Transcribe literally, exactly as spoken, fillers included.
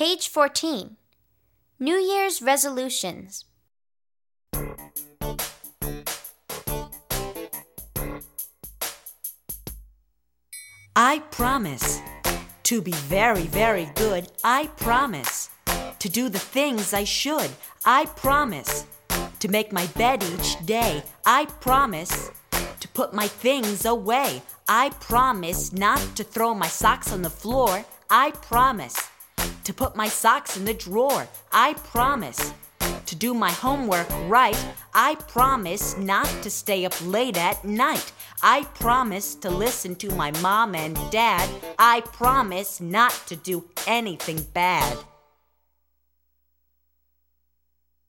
Page fourteen. New Year's Resolutions. I promise to be very, very good. I promise to do the things I should. I promise to make my bed each day. I promise to put my things away. I promise not to throw my socks on the floor. I promise to put my socks in the drawer. I promise to do my homework right. I promise not to stay up late at night. I promise to listen to my mom and dad. I promise not to do anything bad.